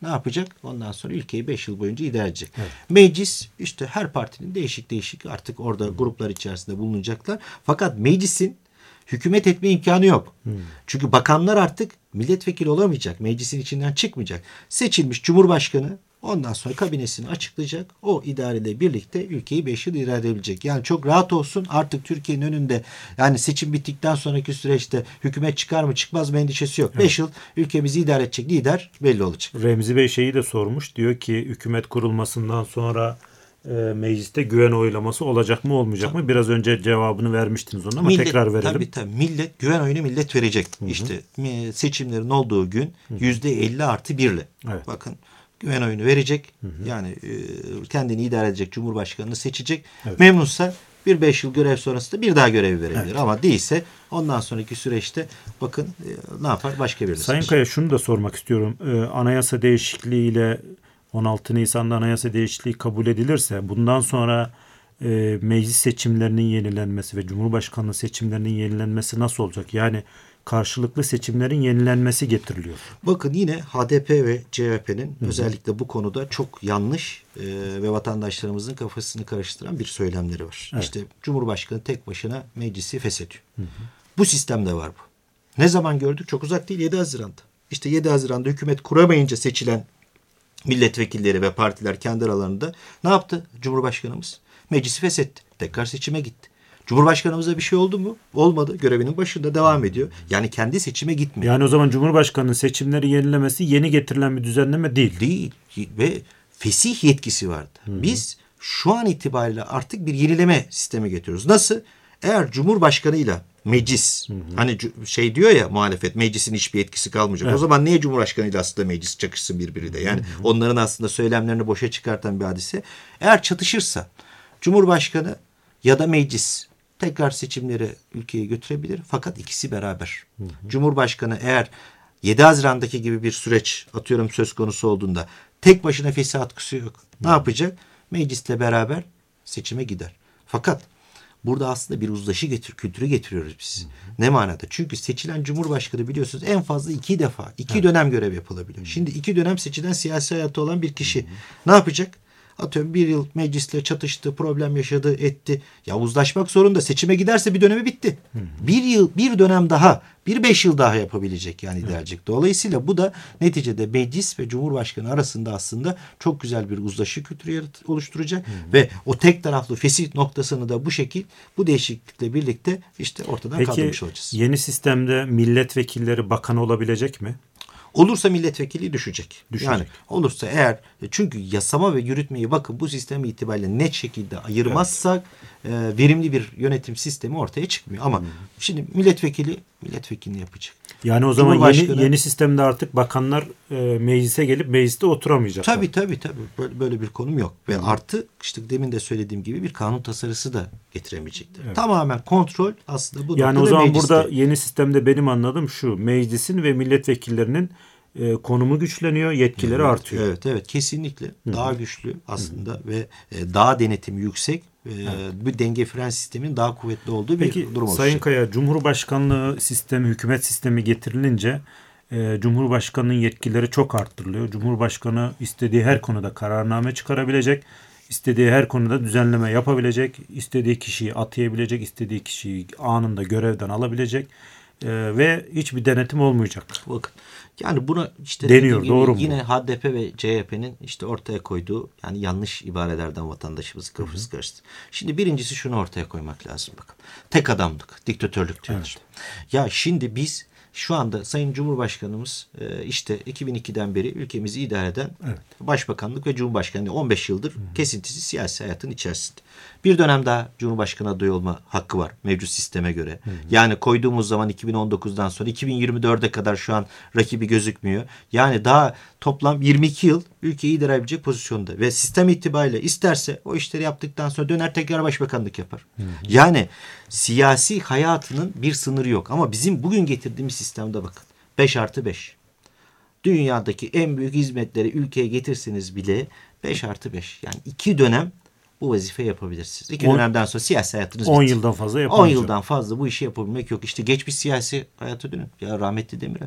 ne yapacak? Ondan sonra ülkeyi beş yıl boyunca idare edecek. Evet. Meclis işte her partinin değişik değişik artık orada hmm. gruplar içerisinde bulunacaklar. Fakat meclisin hükümet etme imkanı yok. Hmm. Çünkü bakanlar artık milletvekili olamayacak. Meclisin içinden çıkmayacak. Seçilmiş Cumhurbaşkanı ondan sonra kabinesini açıklayacak. O idareyle birlikte ülkeyi beş yıl idare edebilecek. Yani çok rahat olsun, artık Türkiye'nin önünde yani seçim bittikten sonraki süreçte hükümet çıkar mı çıkmaz mı endişesi yok. beş evet. yıl ülkemizi idare edecek lider belli olacak. Remzi Bey şeyi de sormuş. Diyor ki hükümet kurulmasından sonra e, mecliste güven oylaması olacak mı olmayacak tabii. mı? Biraz önce cevabını vermiştiniz ona ama millet, tekrar verelim. Tabii tabii. Millet, güven oyunu millet verecek. Hı hı. İşte seçimlerin olduğu gün yüzde elli artı birle. Evet. Bakın güven oyunu verecek. Hı hı. Yani e, kendini idare edecek Cumhurbaşkanını seçecek. Evet. Memnunsa bir beş yıl görev sonrasında bir daha görev verebilir. Evet. Ama değilse ondan sonraki süreçte bakın e, ne yapar? Başka birisi. Sayın Kaya şunu da sormak istiyorum. Ee, anayasa değişikliğiyle on altı Nisan'da anayasa değişikliği kabul edilirse bundan sonra e, meclis seçimlerinin yenilenmesi ve Cumhurbaşkanlığı seçimlerinin yenilenmesi nasıl olacak? Yani karşılıklı seçimlerin yenilenmesi getiriliyor. Bakın yine H D P ve C H P'nin Hı-hı. özellikle bu konuda çok yanlış e, ve vatandaşlarımızın kafasını karıştıran bir söylemleri var. Evet. İşte Cumhurbaşkanı tek başına meclisi feshediyor. Hı-hı. Bu sistemde var bu. Ne zaman gördük? Çok uzak değil, yedi Haziran'da. İşte yedi Haziran'da hükümet kuramayınca seçilen milletvekilleri ve partiler kendi aralarında ne yaptı Cumhurbaşkanımız? Meclisi feshetti. Tekrar seçime gitti. Cumhurbaşkanımıza bir şey oldu mu? Olmadı. Görevinin başında devam ediyor. Yani kendi seçime gitmiyor. Yani o zaman Cumhurbaşkanı'nın seçimleri yenilemesi yeni getirilen bir düzenleme değil. Değil. Ve fesih yetkisi vardı. Hı-hı. Biz şu an itibariyle artık bir yenileme sistemi getiriyoruz. Nasıl? Eğer Cumhurbaşkanıyla meclis, hı hı. hani şey diyor ya muhalefet, meclisin hiçbir etkisi kalmayacak. Evet. O zaman niye Cumhurbaşkanıyla aslında meclis çakışsın birbiriyle? Yani hı hı. onların aslında söylemlerini boşa çıkartan bir hadise. Eğer çatışırsa Cumhurbaşkanı ya da meclis tekrar seçimleri ülkeye götürebilir. Fakat ikisi beraber. Hı hı. Cumhurbaşkanı eğer yedi Haziran'daki gibi bir süreç atıyorum söz konusu olduğunda tek başına fesih atkısı yok. Hı. Ne yapacak? Meclisle beraber seçime gider. Fakat burada aslında bir uzlaşı getir, kültürü getiriyoruz biz. Hı hı. Ne manada? Çünkü seçilen Cumhurbaşkanı biliyorsunuz en fazla iki defa, iki evet. dönem görev yapılabiliyor. Hı. Şimdi iki dönem seçilen siyasi hayatı olan bir kişi hı hı. ne yapacak? Atıyorum bir yıl meclisle çatıştı, problem yaşadı, etti. Ya uzlaşmak zorunda. Seçime giderse bir dönemi bitti. Hı hı. Bir yıl, bir dönem daha, bir beş yıl daha yapabilecek yani idarecek. Dolayısıyla bu da neticede meclis ve Cumhurbaşkanı arasında aslında çok güzel bir uzlaşı kültürü oluşturacak. Hı hı. Ve o tek taraflı fesih noktasını da bu şekil, bu değişiklikle birlikte işte ortadan Peki, kaldırmış olacağız. Peki yeni sistemde milletvekilleri bakan olabilecek mi? Olursa milletvekili düşecek. düşecek. Yani olursa eğer çünkü yasama ve yürütmeyi bakın bu sistem itibariyle net şekilde ayırmazsak evet. e, verimli bir yönetim sistemi ortaya çıkmıyor. Ama hmm. şimdi milletvekili milletvekilini yapacak. Yani o zaman yeni, yeni sistemde artık bakanlar e, meclise gelip mecliste oturamayacaklar. Tabii tabii tabii. Böyle, böyle bir konum yok. Ve hmm. artı işte demin de söylediğim gibi bir kanun tasarısı da getiremeyecekler. Evet. Tamamen kontrol aslında bu yani noktada mecliste. Yani o zaman burada yeni sistemde benim anladığım şu. Meclisin ve milletvekillerinin e, konumu güçleniyor, yetkileri evet, artıyor. Evet evet kesinlikle. Hı-hı. Daha güçlü aslında Hı-hı. ve e, daha denetimi yüksek. Evet. Bir denge fren sistemin daha kuvvetli olduğu Peki, bir durum olacak. Sayın Kaya, Cumhurbaşkanlığı sistemi, hükümet sistemi getirilince e, Cumhurbaşkanının yetkileri çok arttırılıyor. Cumhurbaşkanı istediği her konuda kararname çıkarabilecek, istediği her konuda düzenleme yapabilecek, istediği kişiyi atayabilecek, istediği kişiyi anında görevden alabilecek e, ve hiçbir denetim olmayacak. Bakın. Yani buna işte deniyor, doğru mu? Yine H D P ve C H P'nin işte ortaya koyduğu yani yanlış ibarelerden vatandaşımızı kafası karıştı. Şimdi birincisi şunu ortaya koymak lazım bakın. Tek adamlık, diktatörlük diyorlar. Evet. Ya şimdi biz şu anda Sayın Cumhurbaşkanımız işte iki bin ikiden beri ülkemizi idare eden evet. Başbakanlık ve Cumhurbaşkanlığı on beş yıldır Hı-hı. kesintisiz siyasi hayatın içerisinde. Bir dönem daha Cumhurbaşkanı adayı olma hakkı var mevcut sisteme göre. Hı-hı. Yani koyduğumuz zaman iki bin on dokuzdan sonra iki bin yirmi dörde kadar şu an rakibi gözükmüyor. Yani daha toplam yirmi iki yıl ülkeyi idare edebilecek pozisyonda ve sistem itibariyle isterse o işleri yaptıktan sonra döner tekrar başbakanlık yapar. Hı-hı. Yani siyasi hayatının bir sınırı yok ama bizim bugün getirdiğimiz sistemde bakın beş artı beş. Dünyadaki en büyük hizmetleri ülkeye getirseniz bile beş artı beş. Yani iki dönem bu vazifeyi yapabilirsiniz. İki on, dönemden sonra siyasi hayatınız bitti. on yıldan fazla yapamayacak. on yıldan fazla bu işi yapabilmek yok. İşte geçmiş siyasi hayata dönün. Ya rahmetli Demirel.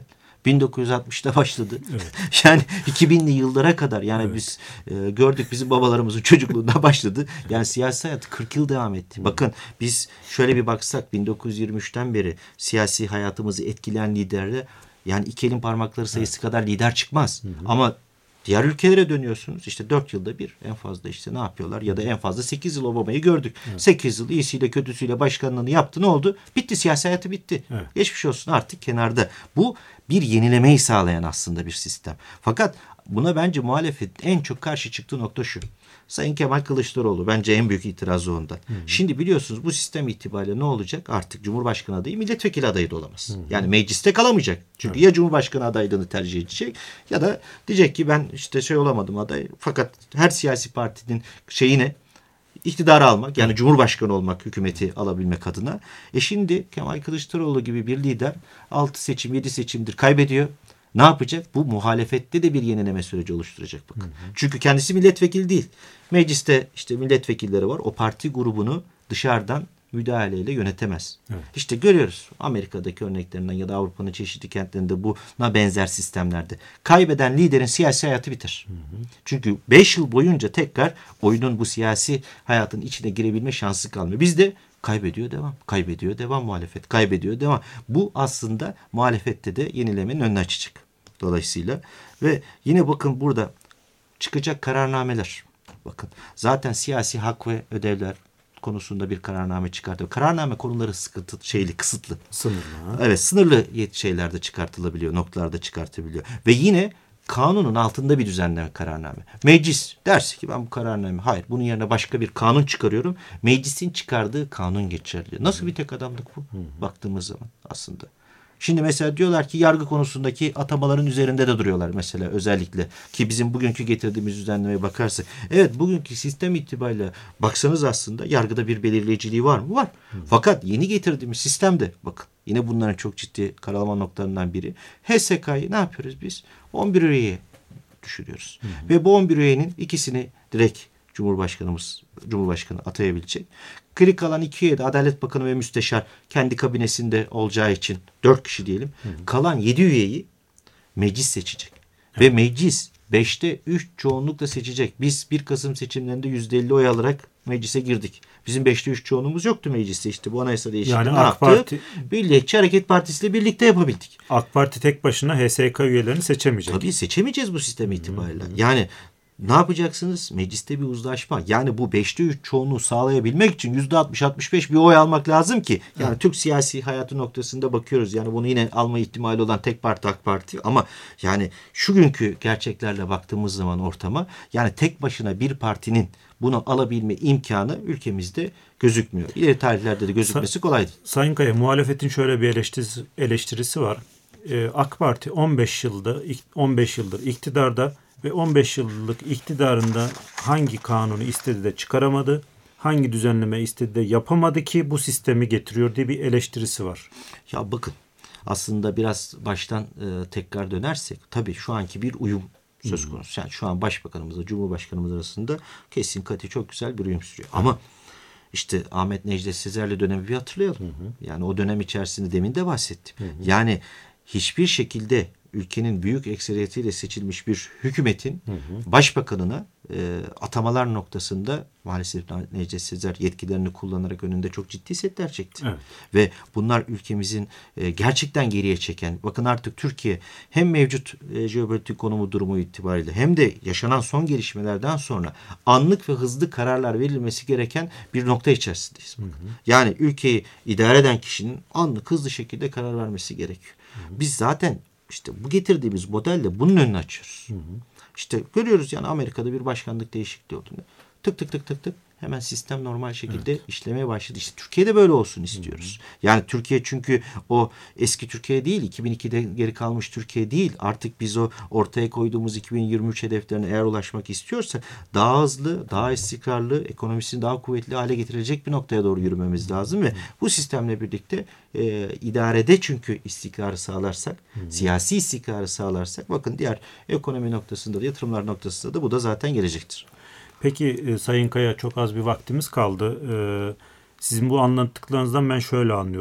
bin dokuz yüz altmışta başladı. Evet. Yani iki binli yıllara kadar yani evet. biz e, gördük bizim babalarımızın çocukluğunda başladı. Yani siyasi hayat kırk yıl devam etti. Hı. Bakın biz şöyle bir baksak bin dokuz yüz yirmi üçten beri siyasi hayatımızı etkileyen liderler yani iki elin parmakları sayısı evet. kadar lider çıkmaz. Hı hı. Ama diğer ülkelere dönüyorsunuz. İşte dört yılda bir en fazla işte ne yapıyorlar? Ya da en fazla sekiz yıl Obama'yı gördük. Evet. sekiz yıl iyisiyle kötüsüyle başkanlığını yaptı. Ne oldu? Bitti. Siyasi hayatı bitti. Evet. Geçmiş olsun artık kenarda. Bu bir yenilemeyi sağlayan aslında bir sistem. Fakat buna bence muhalefet en çok karşı çıktığı nokta şu. Sayın Kemal Kılıçdaroğlu bence en büyük itirazı ondan. Hı hı. Şimdi biliyorsunuz bu sistem itibariyle ne olacak? Artık Cumhurbaşkanı adayı milletvekili adayı da olamaz. Hı hı. Yani mecliste kalamayacak. Çünkü evet. ya Cumhurbaşkanı adaylığını tercih edecek ya da diyecek ki ben işte şey olamadım aday. Fakat her siyasi partinin şeyine iktidarı almak yani evet. Cumhurbaşkanı olmak hükümeti alabilmek adına. E şimdi Kemal Kılıçdaroğlu gibi bir lider altı seçim yedi seçimdir kaybediyor. Ne yapacak? Bu muhalefette de bir yenileme süreci oluşturacak bakın. Hı hı. Çünkü kendisi milletvekili değil. Mecliste işte milletvekilleri var. O parti grubunu dışarıdan müdahaleyle yönetemez. Evet. İşte görüyoruz Amerika'daki örneklerinden ya da Avrupa'nın çeşitli kentlerinde buna benzer sistemlerde. Kaybeden liderin siyasi hayatı biter. Hı hı. Çünkü beş yıl boyunca tekrar oyunun bu siyasi hayatın içine girebilme şansı kalmıyor. Bizde kaybediyor devam, kaybediyor devam muhalefet, kaybediyor devam. Bu aslında muhalefette de yenilemenin önünü açacak. Dolayısıyla ve yine bakın burada çıkacak kararnameler. Bakın zaten siyasi hak ve ödevler konusunda bir kararname çıkartıyor. Kararname konuları sıkıntı, şeyli, kısıtlı. Sınırlı. Evet, sınırlı şeylerde çıkartılabiliyor, noktalarda çıkartabiliyor. Ve yine kanunun altında bir düzenleme kararname. Meclis derse ki ben bu kararname, hayır bunun yerine başka bir kanun çıkarıyorum. Meclisin çıkardığı kanun geçerli. Nasıl bir tek adamlık bu? Hı. Baktığımız zaman aslında. Şimdi mesela diyorlar ki yargı konusundaki atamaların üzerinde de duruyorlar mesela özellikle. Ki bizim bugünkü getirdiğimiz düzenlemeye bakarsak. Evet bugünkü sistem itibariyle baksanız aslında yargıda bir belirleyiciliği var mı? Var. Hı. Fakat yeni getirdiğimiz sistemde bakın yine bunların çok ciddi karalama noktalarından biri. H S K'yı ne yapıyoruz biz? on bir üyeye düşürüyoruz. Hı hı. Ve bu on bir üyenin ikisini direkt Cumhurbaşkanımız, Cumhurbaşkanı atayabilecek. Geri kalan iki üye de Adalet Bakanı ve Müsteşar kendi kabinesinde olacağı için dört kişi diyelim. Hı hı. Kalan yedi üyeyi meclis seçecek. Evet. Ve meclis beşte üç çoğunlukla seçecek. Biz bir Kasım seçimlerinde yüzde elli oy alarak meclise girdik. Bizim beşte üç çoğunluğumuz yoktu mecliste. İşte bu anayasa değişikliği yani ne AK yaptı? Parti, Milliyetçi Hareket Partisi ile birlikte yapabildik. AK Parti tek başına H S K üyelerini seçemeyecek. Tabii seçemeyeceğiz bu sistem itibariyle. Hı hı. Yani ne yapacaksınız? Mecliste bir uzlaşma. Yani bu beşte üç çoğunluğu sağlayabilmek için yüzde altmış altmış beş bir oy almak lazım ki. Yani evet. Türk siyasi hayatı noktasında bakıyoruz. Yani bunu yine alma ihtimali olan tek parti AK Parti. Ama yani şu günkü gerçeklerle baktığımız zaman ortama yani tek başına bir partinin bunu alabilme imkanı ülkemizde gözükmüyor. İleri tarihlerde de gözükmesi kolaydı. Sayın Kaya, muhalefetin şöyle bir eleştirisi, eleştirisi var. Ee, AK Parti on beş yılda on beş yıldır iktidarda ve on beş yıllık iktidarında hangi kanunu istedi de çıkaramadı, hangi düzenleme istedi de yapamadı ki bu sistemi getiriyor diye bir eleştirisi var. Ya bakın aslında biraz baştan e, tekrar dönersek tabii şu anki bir uyum söz konusu. Yani şu an başbakanımızla Cumhurbaşkanımız arasında kesin kati çok güzel bir uyum sürüyor. Ama işte Ahmet Necdet Sezer'le dönemi bir hatırlayalım. Hı hı. Yani o dönem içerisinde demin de bahsettim. Hı hı. Yani hiçbir şekilde ülkenin büyük ekseriyetiyle seçilmiş bir hükümetin hı hı. başbakanına e, atamalar noktasında maalesef Necdet Sezer yetkilerini kullanarak önünde çok ciddi setler çekti. Evet. Ve bunlar ülkemizin e, gerçekten geriye çeken, bakın artık Türkiye hem mevcut e, jeopolitik konumu durumu itibariyle hem de yaşanan son gelişmelerden sonra anlık ve hızlı kararlar verilmesi gereken bir nokta içerisindeyiz. Hı hı. Yani ülkeyi idare eden kişinin anlık hızlı şekilde karar vermesi gerekiyor. Hı hı. Biz zaten İşte bu getirdiğimiz modelle bunun önünü açıyoruz. Hı hı. İşte görüyoruz yani Amerika'da bir başkanlık değişikliği olduğunda tık tık tık tık tık hemen sistem normal şekilde evet. işlemeye başladı. İşte Türkiye'de böyle olsun istiyoruz. Hı hı. Yani Türkiye çünkü o eski Türkiye değil, iki bin ikide geri kalmış Türkiye değil. Artık biz o ortaya koyduğumuz iki bin yirmi üç hedeflerine eğer ulaşmak istiyorsak daha hızlı, daha istikrarlı, ekonomisini daha kuvvetli hale getirecek bir noktaya doğru yürümemiz lazım ve bu sistemle birlikte e, idarede çünkü istikrarı sağlarsak, hı hı. siyasi istikrarı sağlarsak bakın diğer ekonomi noktasında da yatırımlar noktasında da bu da zaten gelecektir. Peki e, Sayın Kaya, çok az bir vaktimiz kaldı. E, sizin bu anlattıklarınızdan ben şöyle anlıyorum.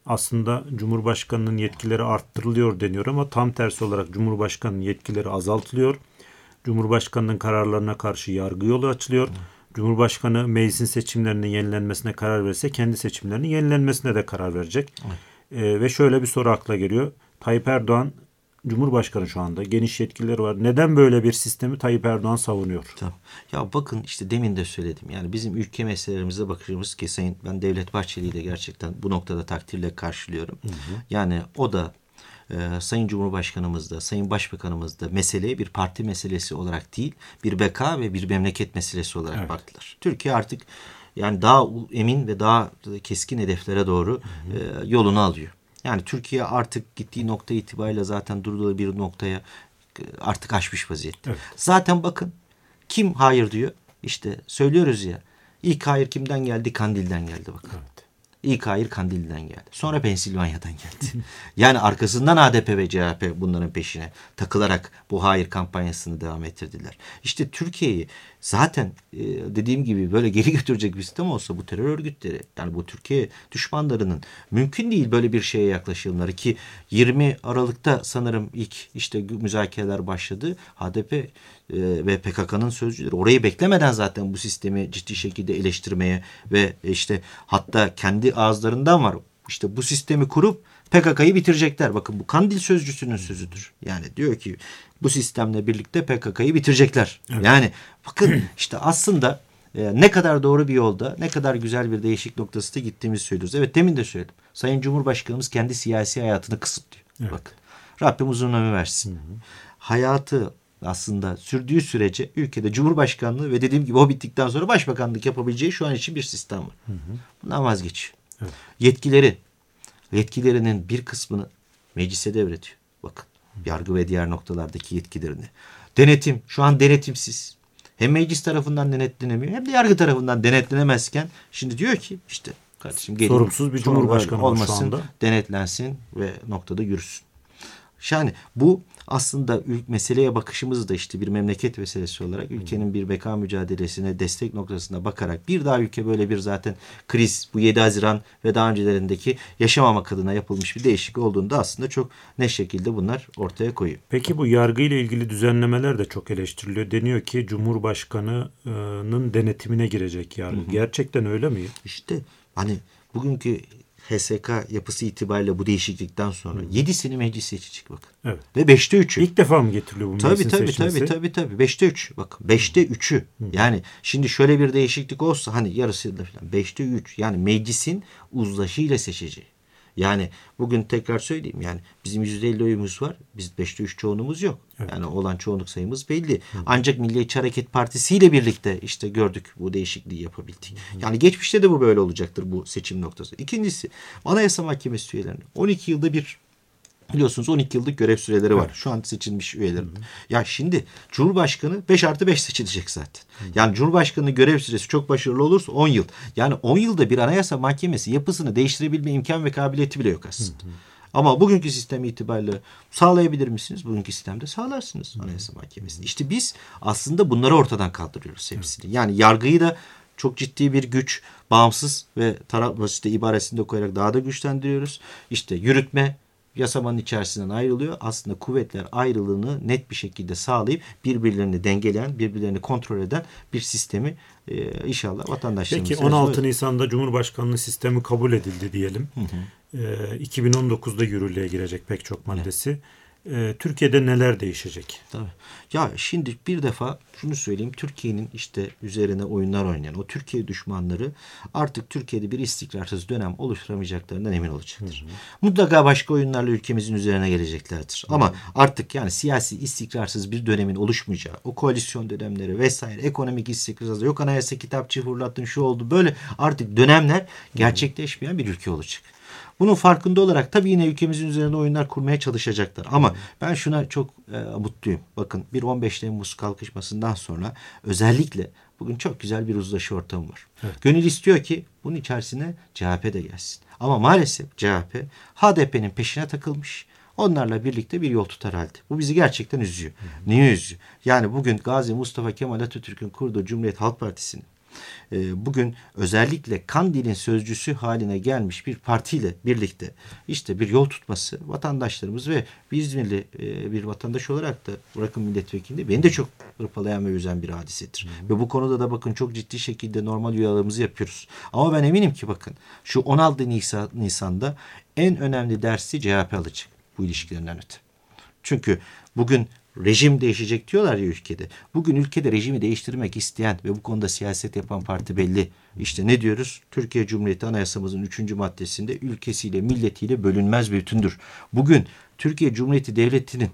aslında Cumhurbaşkanı'nın yetkileri arttırılıyor deniyor ama tam tersi olarak Cumhurbaşkanı'nın yetkileri azaltılıyor. Cumhurbaşkanı'nın kararlarına karşı yargı yolu açılıyor. Hı. Cumhurbaşkanı meclisin seçimlerinin yenilenmesine karar verirse kendi seçimlerinin yenilenmesine de karar verecek. Ee, ve şöyle bir soru akla geliyor. Tayyip Erdoğan Cumhurbaşkanı şu anda. Geniş yetkileri var. Neden böyle bir sistemi Tayyip Erdoğan savunuyor? Tamam. Ya bakın işte demin de söyledim. Yani bizim ülke meselelerimize bakıyoruz ki Sayın ben Devlet Bahçeli'yi de gerçekten bu noktada takdirle karşılıyorum. Hı hı. Yani o da e, Sayın Cumhurbaşkanımız da Sayın Başbakanımız da meseleye bir parti meselesi olarak değil bir beka ve bir memleket meselesi olarak evet. baktılar. Türkiye artık yani daha emin ve daha keskin hedeflere doğru hı hı. E, yolunu alıyor. Yani Türkiye artık gittiği nokta itibariyle zaten durduğu bir noktaya artık aşmış vaziyette. Evet. Zaten bakın kim hayır diyor? İşte söylüyoruz ya. İlk hayır kimden geldi? Kandil'den geldi bakın. Evet. İlk hayır Kandil'den geldi. Sonra Pensilvanya'dan geldi. Yani arkasından A D P ve C H P bunların peşine takılarak bu hayır kampanyasını devam ettirdiler. İşte Türkiye'yi zaten dediğim gibi böyle geri götürecek bir sistem olsa bu terör örgütleri yani bu Türkiye düşmanlarının mümkün değil böyle bir şeye yaklaşımları ki yirmi Aralık'ta sanırım ilk işte müzakereler başladı. H D P ve P K K'nın sözcüleri orayı beklemeden zaten bu sistemi ciddi şekilde eleştirmeye ve işte hatta kendi ağızlarından var. İşte bu sistemi kurup P K K'yı bitirecekler. Bakın bu Kandil sözcüsünün sözüdür. Yani diyor ki bu sistemle birlikte P K K'yı bitirecekler. Evet. Yani bakın işte aslında e, ne kadar doğru bir yolda, ne kadar güzel bir değişik noktası da gittiğimizi söylüyoruz. Evet demin de söyledim. Sayın Cumhurbaşkanımız kendi siyasi hayatını kısıtlıyor. Evet. Bakın Rabbim uzun ömür versin. Hı hı. Hayatı aslında sürdüğü sürece ülkede Cumhurbaşkanlığı ve dediğim gibi o bittikten sonra başbakanlık yapabileceği şu an için bir sistem var. Hı hı. Bundan vazgeçiyor. Evet. Yetkileri, yetkilerinin bir kısmını meclise devrediyor. Bakın yargı ve diğer noktalardaki yetkilerini. Denetim şu an denetimsiz. Hem meclis tarafından denetlenemiyor hem de yargı tarafından denetlenemezken şimdi diyor ki işte kardeşim gelin. Sorumsuz bir cumhurbaşkanı olmasın, şu anda. Denetlensin ve noktada yürüsün. Yani bu aslında meseleye bakışımız da işte bir memleket meselesi olarak ülkenin bir beka mücadelesine destek noktasına bakarak bir daha ülke böyle bir zaten kriz bu yedi Haziran ve daha öncelerindeki yaşamamak adına yapılmış bir değişiklik olduğunda aslında çok net şekilde bunlar ortaya koyuyor. Peki bu yargı ile ilgili düzenlemeler de çok eleştiriliyor. Deniyor ki Cumhurbaşkanı'nın denetimine girecek yargı. Hı hı. Gerçekten öyle mi? İşte hani bugünkü H S K yapısı itibariyle bu değişiklikten sonra yedisini meclis seçecek bakın. Evet. Ve beşte üçü. İlk defa mı getiriliyor bu tabii, meclisin tabii, seçmesi? Tabii tabii tabii. Beşte üç. Bakın beşte üçü. Yani şimdi şöyle bir değişiklik olsa hani yarısı da falan. Beşte üç. Yani meclisin uzlaşıyla seçeceği. Yani bugün tekrar söyleyeyim yani bizim yüzde elli oyumuz var. Biz beşte üç çoğunluğumuz yok. Evet. Yani olan çoğunluk sayımız belli. Hı. Ancak Milliyetçi Hareket Partisi ile birlikte işte gördük bu değişikliği yapabildik. Hı. Yani geçmişte de bu böyle olacaktır bu seçim noktası. İkincisi Anayasa Mahkemesi üyelerine on iki yılda bir biliyorsunuz on iki yıllık görev süreleri var. Evet. Şu an seçilmiş üyelerin. Hı hı. Ya şimdi Cumhurbaşkanı beş artı beş seçilecek zaten. Hı hı. Yani Cumhurbaşkanı'nın görev süresi çok başarılı olursa on yıl. Yani on yılda bir Anayasa Mahkemesi yapısını değiştirebilme imkan ve kabiliyeti bile yok aslında. Hı hı. Ama bugünkü sistem itibariyle sağlayabilir misiniz? Bugünkü sistemde sağlarsınız hı hı. Anayasa Mahkemesi'ni. İşte biz aslında bunları ortadan kaldırıyoruz hepsini. Evet. Yani yargıyı da çok ciddi bir güç, bağımsız ve taraf işte ibaresinde koyarak daha da güçlendiriyoruz. İşte yürütme yasamanın içerisinden ayrılıyor. Aslında kuvvetler ayrılığını net bir şekilde sağlayıp birbirlerini dengeleyen, birbirlerini kontrol eden bir sistemi e, inşallah vatandaşlarımız. Peki on altı Nisan'da Cumhurbaşkanlığı sistemi kabul edildi diyelim. Hı hı. E, iki bin on dokuzda yürürlüğe girecek pek çok maddesi. Evet. Türkiye'de neler değişecek? Tabii. Ya şimdi bir defa şunu söyleyeyim. Türkiye'nin işte üzerine oyunlar oynayan o Türkiye düşmanları artık Türkiye'de bir istikrarsız dönem oluşturamayacaklarından emin olacaktır. Hı hı. Mutlaka başka oyunlarla ülkemizin üzerine geleceklerdir. Hı hı. Ama artık yani siyasi istikrarsız bir dönemin oluşmayacağı, o koalisyon dönemleri vesaire, ekonomik istikrarsız, yok anayasa kitapçı fırlattın şu oldu böyle artık dönemler gerçekleşmeyen bir ülke olacak. Bunun farkında olarak tabii yine ülkemizin üzerinde oyunlar kurmaya çalışacaklar. Ama ben şuna çok e, mutluyum. Bakın bir on beş Temmuz kalkışmasından sonra özellikle bugün çok güzel bir uzlaşı ortamı var. Evet. Gönül istiyor ki bunun içerisine C H P de gelsin. Ama maalesef C H P H D P'nin peşine takılmış. Onlarla birlikte bir yol tutar halde. Bu bizi gerçekten üzüyor. Hı hı. Niye üzüyor? Yani bugün Gazi Mustafa Kemal Atatürk'ün kurduğu Cumhuriyet Halk Partisi'nin e, bugün özellikle Kandil'in sözcüsü haline gelmiş bir partiyle birlikte işte bir yol tutması vatandaşlarımız ve bir İzmirli e, bir vatandaş olarak da bırakın milletvekili beni de çok hırpalayan ve üzen bir hadisedir. Hı. Ve bu konuda da bakın çok ciddi şekilde normal uyarılarımızı yapıyoruz. Ama ben eminim ki bakın şu on altı Nisan'da en önemli dersi C H P alacak bu ilişkilerinden öte. Çünkü bugün rejim değişecek diyorlar ya ülkede. Bugün ülkede rejimi değiştirmek isteyen ve bu konuda siyaset yapan parti belli. İşte ne diyoruz? Türkiye Cumhuriyeti Anayasamızın üçüncü maddesinde ülkesiyle milletiyle bölünmez bir bütündür. Bugün Türkiye Cumhuriyeti Devleti'nin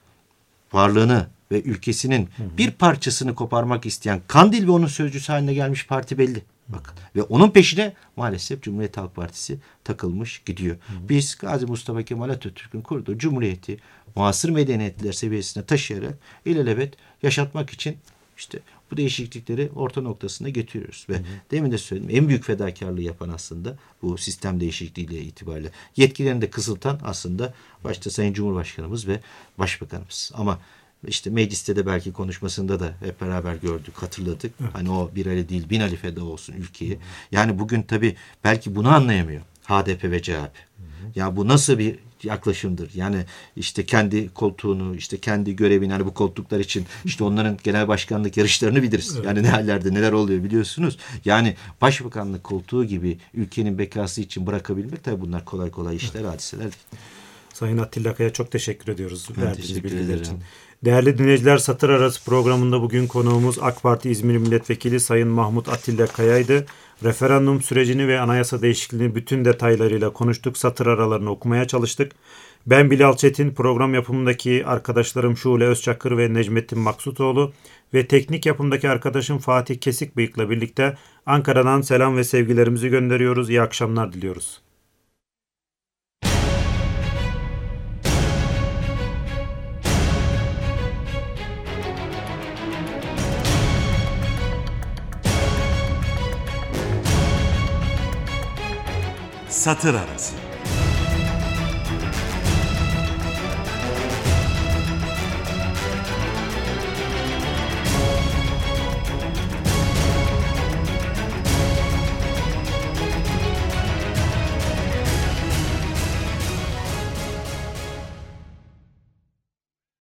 varlığını ve ülkesinin hı hı. bir parçasını koparmak isteyen Kandil ve onun sözcüsü haline gelmiş parti belli. Bakın. Ve onun peşine maalesef Cumhuriyet Halk Partisi takılmış gidiyor. Hı hı. Biz Gazi Mustafa Kemal Atatürk'ün kurduğu Cumhuriyeti muasır medeniyetler seviyesine taşıyarak ilelebet yaşatmak için işte bu değişiklikleri orta noktasına getiriyoruz. Ve hı hı. demin de söyledim en büyük fedakarlığı yapan aslında bu sistem değişikliğiyle itibariyle. Yetkilerini de kısıltan aslında başta Sayın Cumhurbaşkanımız ve Başbakanımız. Ama İşte mecliste de belki konuşmasında da hep beraber gördük, hatırladık. Evet. Hani o bir Ali değil bin Ali feda olsun ülkeye. Hı hı. Yani bugün tabii belki bunu anlayamıyor H D P ve C H P. Hı hı. Ya bu nasıl bir yaklaşımdır? Yani işte kendi koltuğunu, işte kendi görevini hani bu koltuklar için işte onların genel başkanlık yarışlarını biliriz. Evet. Yani ne hallerde neler oluyor biliyorsunuz. Yani başbakanlık koltuğu gibi ülkenin bekası için bırakabilmek tabii bunlar kolay kolay işler, evet. hadiseler değil. Sayın Atilla Kaya çok teşekkür ediyoruz verdiğiniz bilgiler için. Değerli dinleyiciler, Satır Arası programında bugün konuğumuz AK Parti İzmir Milletvekili Sayın Mahmut Atilla Kaya'ydı. Referandum sürecini ve anayasa değişikliğini bütün detaylarıyla konuştuk. Satır aralarını okumaya çalıştık. Ben Bilal Çetin, program yapımındaki arkadaşlarım Şule Özçakır ve Necmettin Maksutoğlu ve teknik yapımdaki arkadaşım Fatih Kesikbıyık'la birlikte Ankara'dan selam ve sevgilerimizi gönderiyoruz. İyi akşamlar diliyoruz. Satır Arası.